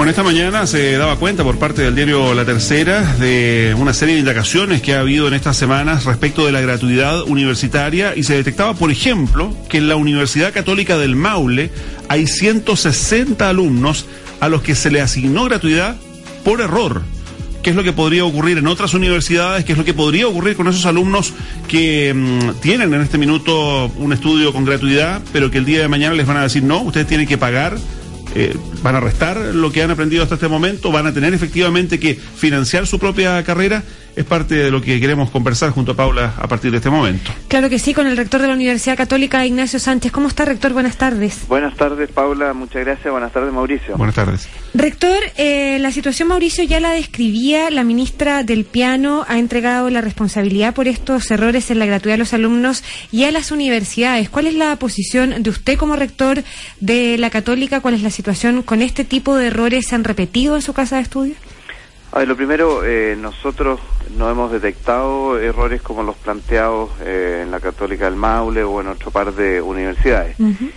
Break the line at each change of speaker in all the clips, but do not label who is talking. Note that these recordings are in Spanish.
Bueno, esta mañana se daba cuenta por parte del diario La Tercera de una serie de indagaciones que ha habido en estas semanas respecto de la gratuidad universitaria y se detectaba, por ejemplo, que en la Universidad Católica del Maule hay 160 alumnos a los que se le asignó gratuidad por error. ¿Qué es lo que podría ocurrir en otras universidades? ¿Qué es lo que podría ocurrir con esos alumnos que tienen en este minuto un estudio con gratuidad, pero que el día de mañana les van a decir no, ustedes tienen que pagar? Van a restar lo que han aprendido hasta este momento, van a tener efectivamente que financiar su propia carrera. Es parte de lo que queremos conversar junto a Paula a partir de este momento.
Claro que sí, con el rector de la Universidad Católica, Ignacio Sánchez. ¿Cómo está, rector? Buenas tardes.
Buenas tardes, Paula. Muchas gracias. Buenas tardes, Mauricio.
Buenas tardes.
Rector, la situación, Mauricio, ya la describía. La ministra del Piano ha entregado la responsabilidad por estos errores en la gratuidad a los alumnos y a las universidades. ¿Cuál es la posición de usted como rector de la Católica? ¿Cuál es la situación con este tipo de errores? ¿Se han repetido en su casa de estudio?
A ver, lo primero, nosotros no hemos detectado errores como los planteados en la Católica del Maule o en otro par de universidades.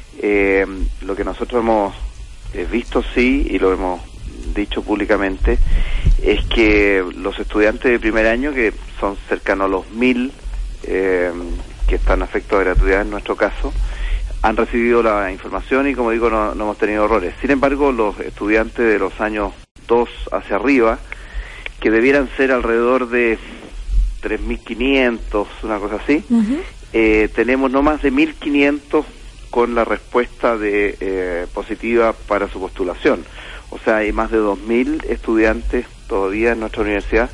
Lo que nosotros hemos visto, sí, y lo hemos dicho públicamente, es que los estudiantes de primer año, que son cercanos a los 1000, que están a efecto de gratuidad en nuestro caso, han recibido la información y, como digo, no hemos tenido errores. Sin embargo, los estudiantes de los años 2 hacia arriba, que debieran ser alrededor de 3.500, una cosa así, tenemos no más de 1.500 con la respuesta positiva para su postulación. O sea, hay más de 2.000 estudiantes todavía en nuestra universidad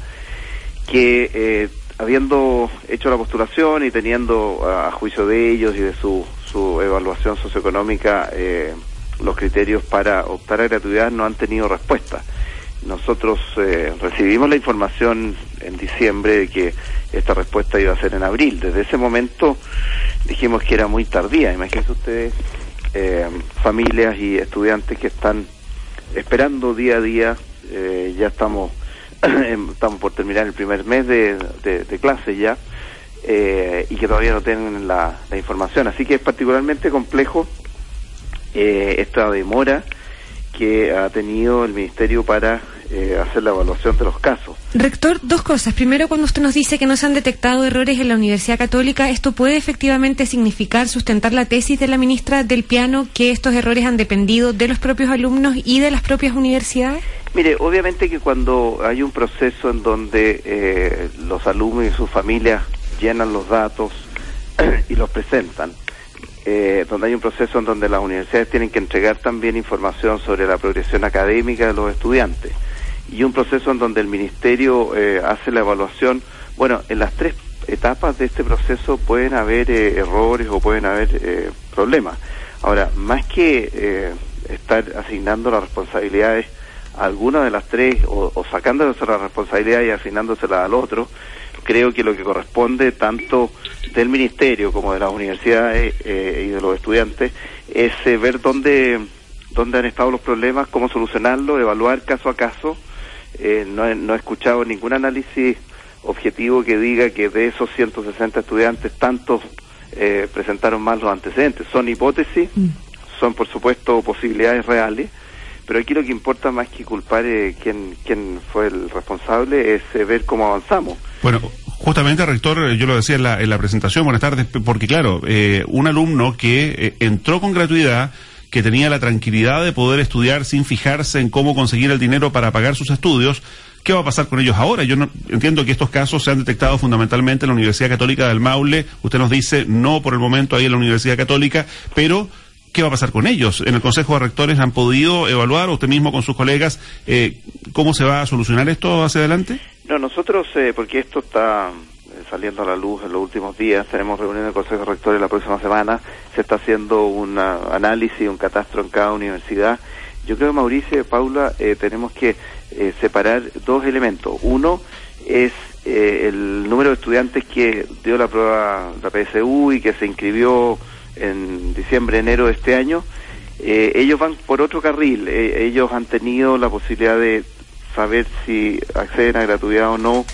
que, habiendo hecho la postulación y teniendo a juicio de ellos y de su evaluación socioeconómica los criterios para optar a gratuidad, no han tenido respuesta. Nosotros recibimos la información en diciembre de que esta respuesta iba a ser en abril. Desde ese momento dijimos que era muy tardía. Imagínense ustedes, familias y estudiantes que están esperando día a día. Ya estamos por terminar el primer mes de clase ya, y que todavía no tienen la información. Así que es particularmente complejo esta demora que ha tenido el Ministerio para hacer la evaluación de los casos.
Rector, dos cosas. Primero, cuando usted nos dice que no se han detectado errores en la Universidad Católica, ¿esto puede efectivamente significar, sustentar la tesis de la ministra del Piano, que estos errores han dependido de los propios alumnos y de las propias universidades?
Mire, obviamente que cuando hay un proceso en donde los alumnos y sus familias llenan los datos y los presentan, donde hay un proceso en donde las universidades tienen que entregar también información sobre la progresión académica de los estudiantes, y un proceso en donde el Ministerio hace la evaluación. Bueno, en las tres etapas de este proceso pueden haber errores o pueden haber problemas. Ahora, más que estar asignando las responsabilidades a alguna de las tres o sacándose la responsabilidad y asignándoselas al otro, creo que lo que corresponde tanto del Ministerio como de las universidades y de los estudiantes es ver dónde han estado los problemas, cómo solucionarlos, evaluar caso a caso. No he escuchado ningún análisis objetivo que diga que de esos 160 estudiantes tantos presentaron mal los antecedentes. Son hipótesis, son por supuesto posibilidades reales, pero aquí lo que importa más que culpar quién fue el responsable es ver cómo avanzamos.
Bueno, justamente, rector, yo lo decía en la presentación, buenas tardes, porque claro, un alumno que entró con gratuidad, que tenía la tranquilidad de poder estudiar sin fijarse en cómo conseguir el dinero para pagar sus estudios, ¿qué va a pasar con ellos ahora? Yo no entiendo que estos casos se han detectado fundamentalmente en la Universidad Católica del Maule. Usted nos dice, no por el momento ahí en la Universidad Católica, pero ¿qué va a pasar con ellos? En el Consejo de Rectores han podido evaluar, usted mismo con sus colegas, ¿cómo se va a solucionar esto hacia adelante?
No, nosotros, porque esto está saliendo a la luz en los últimos días, tenemos reunión del Consejo de Rectores la próxima semana, se está haciendo un análisis, un catastro en cada universidad. Yo creo, Mauricio y Paula, tenemos que separar dos elementos. Uno es el número de estudiantes que dio la prueba, la PSU, y que se inscribió en diciembre, enero de este año. Ellos van por otro carril. Ellos han tenido la posibilidad de saber si acceden a gratuidad o no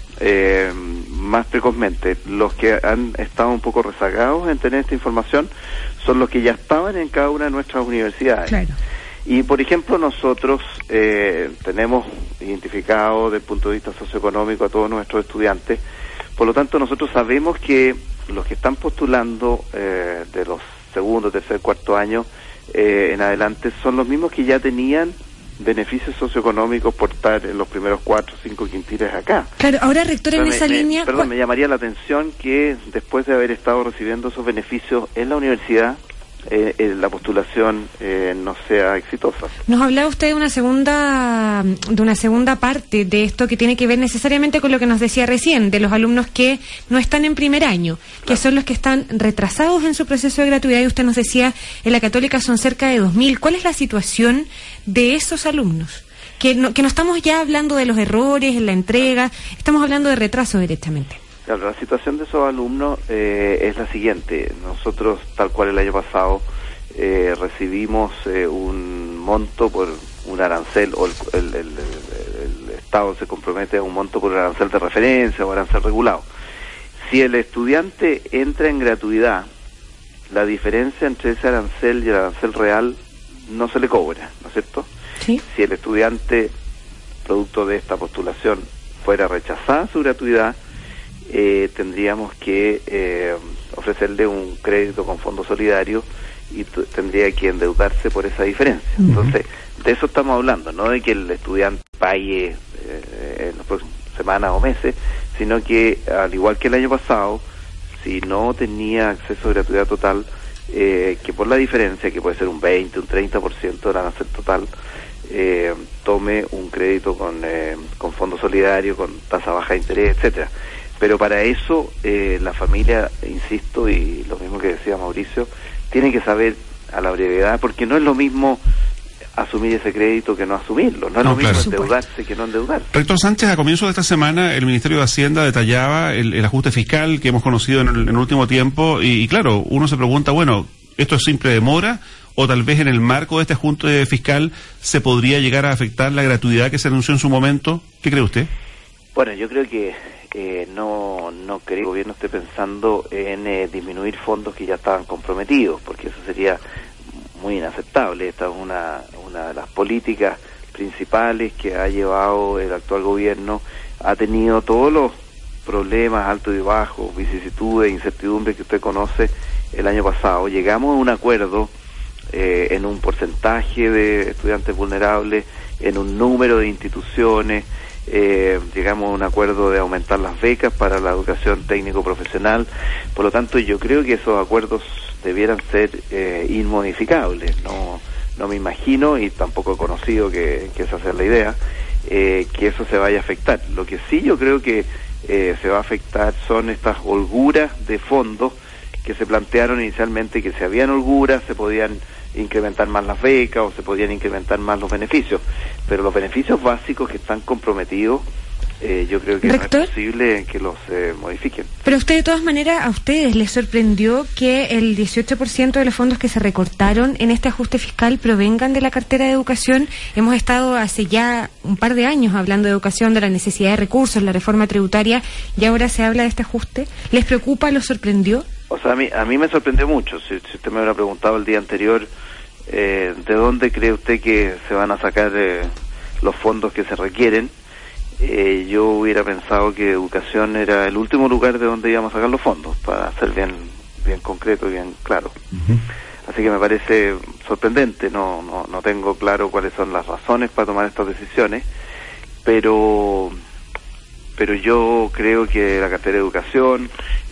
más precozmente. Los que han estado un poco rezagados en tener esta información son los que ya estaban en cada una de nuestras universidades.
Claro.
Y, por ejemplo, nosotros tenemos identificado desde el punto de vista socioeconómico a todos nuestros estudiantes. Por lo tanto, nosotros sabemos que los que están postulando de los segundo, tercer, cuarto año en adelante son los mismos que ya tenían beneficios socioeconómicos por estar en los primeros 4 o 5 quintiles acá.
Claro, ahora, rector, en esa línea...
me llamaría la atención que después de haber estado recibiendo esos beneficios en la universidad, la postulación no sea exitosa. Nos
hablaba usted de una segunda parte de esto que tiene que ver necesariamente con lo que nos decía recién, de los alumnos que no están en primer año, claro, que son los que están retrasados en su proceso de gratuidad, y usted nos decía, en la Católica son cerca de 2.000. ¿Cuál es la situación de esos alumnos? Que no estamos ya hablando de los errores en la entrega, estamos hablando de retraso directamente.
Claro, la situación de esos alumnos es la siguiente. Nosotros, tal cual el año pasado, recibimos un monto por un arancel, o el Estado se compromete a un monto por un arancel de referencia o arancel regulado. Si el estudiante entra en gratuidad, la diferencia entre ese arancel y el arancel real no se le cobra, ¿no es cierto?
Sí.
Si el estudiante, producto de esta postulación, fuera rechazada su gratuidad, tendríamos que ofrecerle un crédito con fondo solidario y tendría que endeudarse por esa diferencia. Uh-huh. Entonces, de eso estamos hablando, no de que el estudiante pague en las próximas semanas o meses, sino que, al igual que el año pasado, si no tenía acceso a gratuidad total, que por la diferencia, que puede ser un 20, un 30% del arancel total, tome un crédito con fondo solidario, con tasa baja de interés, etcétera. Pero para eso la familia, insisto, y lo mismo que decía Mauricio, tiene que saber a la brevedad, porque no es lo mismo asumir ese crédito que no asumirlo, no es lo mismo endeudarse que no endeudarse.
Rector Sánchez, a comienzo de esta semana el Ministerio de Hacienda detallaba el ajuste fiscal que hemos conocido en el último tiempo, y claro, uno se pregunta, bueno, ¿esto es simple demora? O tal vez en el marco de este ajuste fiscal se podría llegar a afectar la gratuidad que se anunció en su momento. ¿Qué cree usted?
Bueno, yo creo que no creo que el gobierno esté pensando en disminuir fondos que ya estaban comprometidos, porque eso sería muy inaceptable. Esta es una de las políticas principales que ha llevado el actual gobierno. Ha tenido todos los problemas altos y bajos, vicisitudes, incertidumbres que usted conoce el año pasado. Llegamos a un acuerdo en un porcentaje de estudiantes vulnerables, en un número de instituciones. Llegamos a un acuerdo de aumentar las becas para la educación técnico-profesional. Por lo tanto, yo creo que esos acuerdos debieran ser inmodificables. No me imagino, y tampoco he conocido que esa sea la idea, que eso se vaya a afectar. Lo que sí yo creo que se va a afectar son estas holguras de fondos que se plantearon inicialmente, que si habían holguras se podían incrementar más las becas o se podían incrementar más los beneficios, pero los beneficios básicos que están comprometidos, yo creo que
¿Rector?
No es posible que los modifiquen.
Pero usted, de todas maneras, ¿a ustedes les sorprendió que el 18% de los fondos que se recortaron en este ajuste fiscal provengan de la cartera de educación? Hemos estado hace ya un par de años hablando de educación, de la necesidad de recursos, la reforma tributaria, y ahora se habla de este ajuste. ¿Les preocupa? ¿Los sorprendió?
O sea, a mí me sorprendió mucho. Si usted me hubiera preguntado el día anterior, ¿de dónde cree usted que se van a sacar los fondos que se requieren? Yo hubiera pensado que educación era el último lugar de donde íbamos a sacar los fondos, para ser bien concreto y bien claro. Uh-huh. Así que me parece sorprendente. No tengo claro cuáles son las razones para tomar estas decisiones, pero yo creo que la cartera de educación,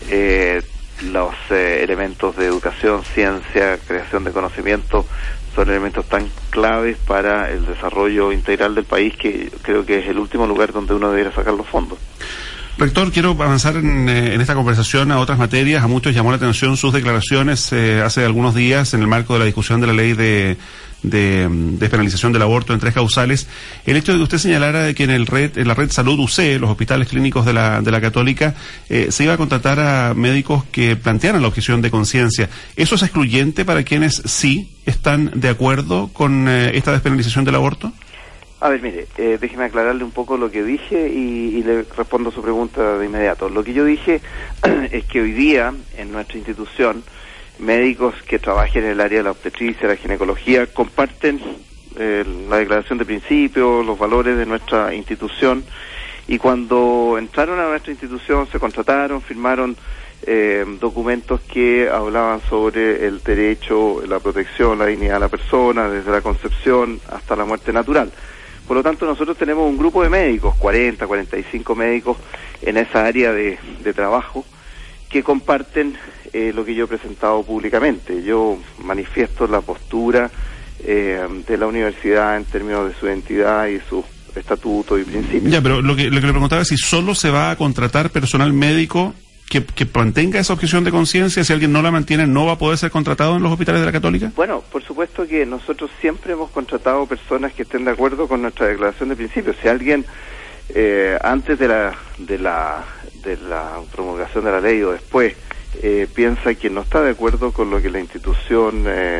los elementos de educación, ciencia, creación de conocimiento, son elementos tan claves para el desarrollo integral del país, que creo que es el último lugar donde uno debería sacar los fondos.
Rector, quiero avanzar en esta conversación a otras materias. A muchos llamó la atención sus declaraciones hace algunos días en el marco de la discusión de la ley de despenalización del aborto en 3 causales. El hecho de que usted señalara de que en la red Salud UC, los hospitales clínicos de la Católica, se iba a contratar a médicos que plantearan la objeción de conciencia. ¿Eso es excluyente para quienes sí están de acuerdo con esta despenalización del aborto?
A ver, mire, déjeme aclararle un poco lo que dije y le respondo su pregunta de inmediato. Lo que yo dije es que hoy día en nuestra institución médicos que trabajen en el área de la obstetricia, la ginecología, comparten la declaración de principios, los valores de nuestra institución, y cuando entraron a nuestra institución se contrataron, firmaron documentos que hablaban sobre el derecho, la protección, la dignidad de la persona, desde la concepción hasta la muerte natural. Por lo tanto, nosotros tenemos un grupo de médicos, 40, 45 médicos en esa área de trabajo, que comparten lo que yo he presentado públicamente. Yo manifiesto la postura de la universidad en términos de su identidad y su estatuto y principios.
Ya, pero lo que le preguntaba es si solo se va a contratar personal médico que mantenga esa objeción de conciencia. Si alguien no la mantiene, ¿no va a poder ser contratado en los hospitales de la Católica?
Bueno, por supuesto que nosotros siempre hemos contratado personas que estén de acuerdo con nuestra declaración de principios. Si alguien antes de la promulgación de la ley o después piensa que no está de acuerdo con lo que la institución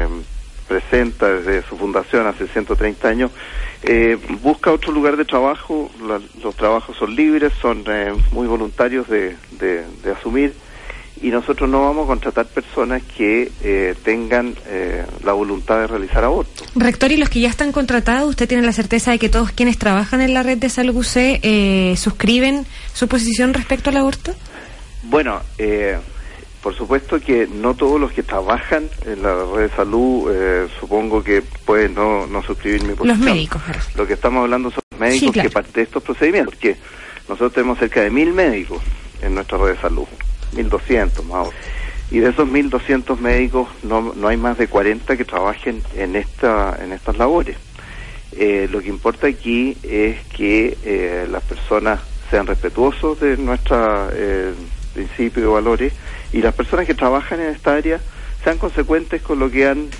presenta desde su fundación hace 130 años, busca otro lugar de trabajo. Los trabajos son libres, son muy voluntarios de asumir, y nosotros no vamos a contratar personas que tengan la voluntad de realizar abortos.
Rector, ¿y los que ya están contratados, usted tiene la certeza de que todos quienes trabajan en la red de salud UC suscriben su posición respecto al aborto?
Bueno, por supuesto que no todos los que trabajan en la red de salud, supongo que pueden no suscribir mi posición.
Los médicos.
Lo que estamos hablando son los médicos, sí, claro, que parte de estos procedimientos, porque nosotros tenemos cerca de 1.000 médicos en nuestra red de salud, 1.200 más o menos. Y de esos 1.200 médicos no hay más de 40 que trabajen en estas labores. Lo que importa aquí es que las personas sean respetuosos de nuestros principios y valores, y las personas que trabajan en esta área sean consecuentes con lo que han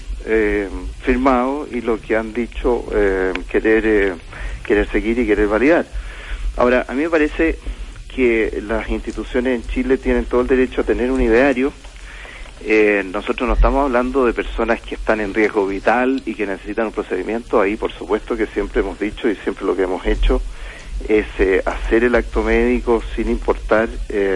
firmado y lo que han dicho querer seguir y querer validar. Ahora, a mí me parece que las instituciones en Chile tienen todo el derecho a tener un ideario. Nosotros no estamos hablando de personas que están en riesgo vital y que necesitan un procedimiento. Ahí, por supuesto, que siempre hemos dicho y siempre lo que hemos hecho es hacer el acto médico sin importar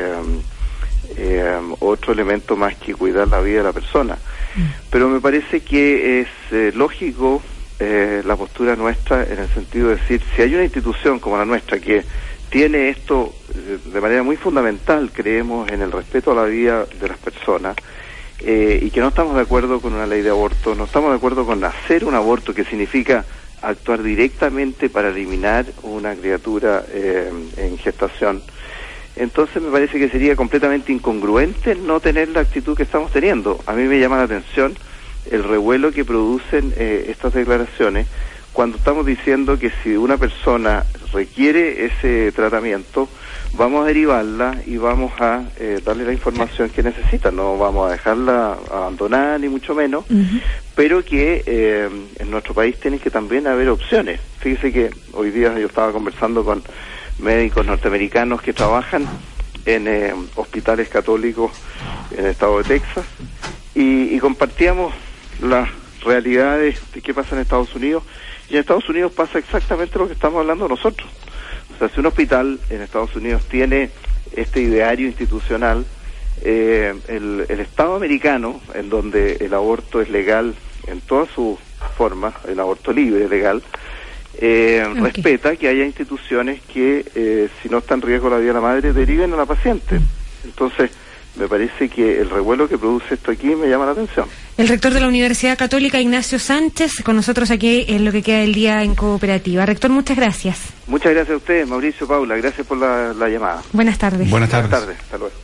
otro elemento más que cuidar la vida de la persona. Pero me parece que es lógico la postura nuestra, en el sentido de decir, si hay una institución como la nuestra que tiene esto de manera muy fundamental, creemos en el respeto a la vida de las personas, y que no estamos de acuerdo con una ley de aborto, no estamos de acuerdo con hacer un aborto, que significa actuar directamente para eliminar una criatura en gestación. Entonces me parece que sería completamente incongruente no tener la actitud que estamos teniendo. A mí me llama la atención el revuelo que producen estas declaraciones, cuando estamos diciendo que si una persona requiere ese tratamiento, vamos a derivarla y vamos a darle la información que necesita. No vamos a dejarla abandonada, ni mucho menos, pero que en nuestro país tienen que también haber opciones. Fíjese que hoy día yo estaba conversando con médicos norteamericanos que trabajan en hospitales católicos en el estado de Texas, y compartíamos las realidades de qué pasa en Estados Unidos, y en Estados Unidos pasa exactamente lo que estamos hablando nosotros. O sea, si un hospital en Estados Unidos tiene este ideario institucional, el Estado americano, en donde el aborto es legal en todas sus formas, el aborto libre es legal, respeta que haya instituciones que, si no está en riesgo la vida de la madre, deriven a la paciente. Entonces, me parece que el revuelo que produce esto aquí me llama la atención.
El rector de la Universidad Católica, Ignacio Sánchez, con nosotros aquí en lo que queda del día en Cooperativa. Rector, muchas gracias.
Muchas gracias a ustedes, Mauricio, Paula, gracias por la llamada.
Buenas tardes.
Buenas tardes.
Hasta luego.